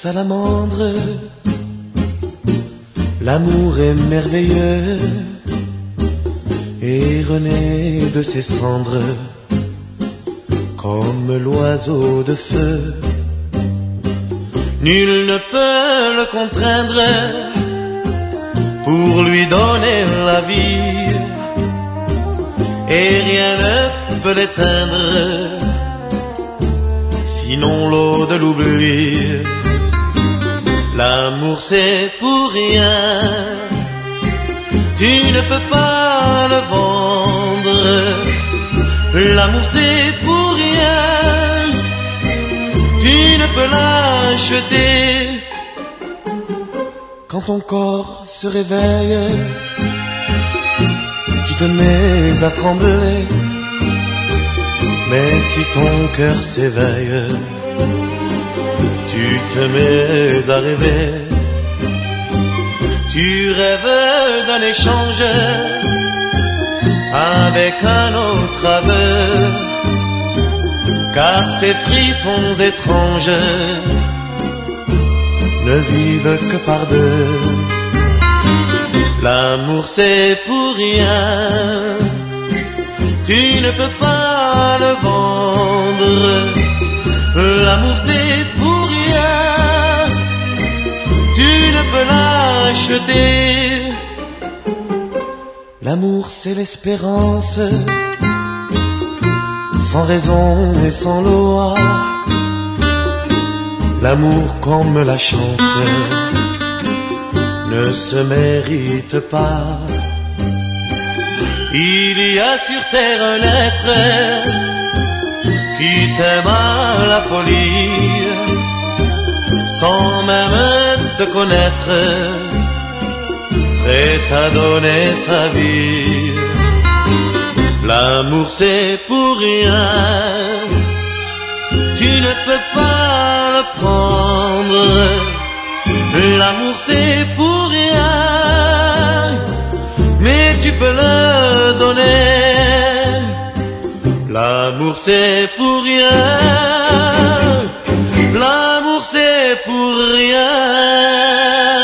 salamandre, l'amour est merveilleux et renaît de ses cendres comme l'oiseau de feu. Nul ne peut le contraindre pour lui donner la vie, et rien ne peut l'éteindre, sinon l'eau de l'oubli. L'amour c'est pour rien, tu ne peux pas le vendre. L'amour c'est pour rien, tu ne peux l'acheter. Quand ton corps se réveille, tu te mets à trembler. Mais si ton cœur s'éveille, tu te mets à rêver. Tu rêves d'un échange avec un autre aveu, car ces frissons étranges ne vivent que par deux. L'amour c'est pour rien, tu ne peux pas le vendre. L'amour c'est pour rien, tu ne peux l'acheter. L'amour c'est l'espérance, sans raison et sans loi. L'amour comme la chance ne se mérite pas. Il y a sur terre un être qui t'aime à la folie, sans même te connaître, prêt à donner sa vie. L'amour c'est pour rien, tu ne peux pas le prendre. L'amour c'est pour rien, mais tu peux le donner. L'amour c'est pour rien, l'amour c'est pour rien.